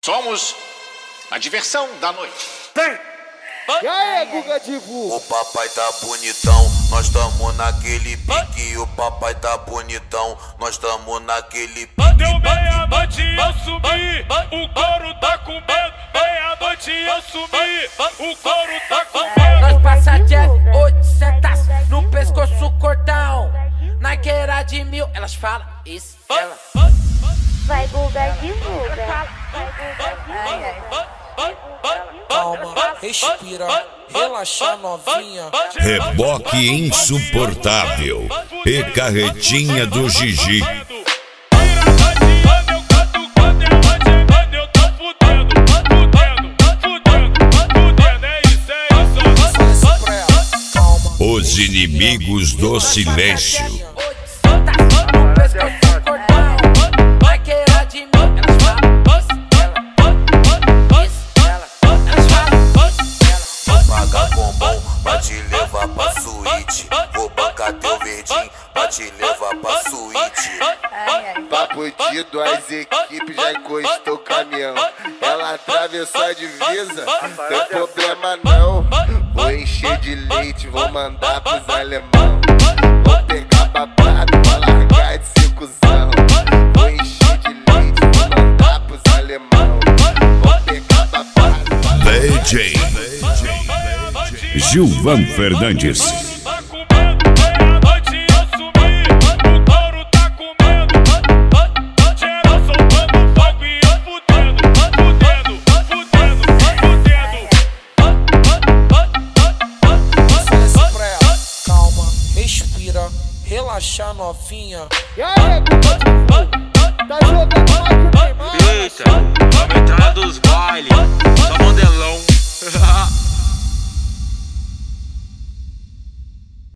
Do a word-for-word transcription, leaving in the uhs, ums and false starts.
Somos a diversão da noite. Tem! E aí, Guga Divu? O papai tá bonitão, nós tamo naquele pique. O papai tá bonitão, nós tamo naquele pique. Deu meia-noite e eu subi, o couro tá com medo. Meia-noite e eu subi, o couro tá com medo. Nós passa Jeff, oitocentos no pescoço cordão. Naqueira de mil, elas falam isso, ela. Vai Guga divulga. Vai Guga divulga. Calma, respira, relaxa novinha. Reboque insuportável e carretinha do Gigi. Os inimigos do silêncio. Pra te levar pra suíte, vou bancar teu verdinho pra te levar pra suíte. Papo de duas equipes, já encostou o caminhão. Ela atravessou a divisa, tem problema não. Vou encher de leite, vou mandar pros alemão. Vou pegar babado, vou largar de ser cuzão. Vou encher de leite, vou mandar pros alemão. Vou pegar babado, vou largar D J Gilvan Fernandes. Tá com medo, meia-noite e eu subi, o couro tá com medo. Geral soltando fogo e eu fudendo, fudendo, fudendo, fudendo. Calma, respira, relaxa novinha. E aí, Guga Divu? Tá jogando mais que o Neymar? Eita, aumentar dos bailes.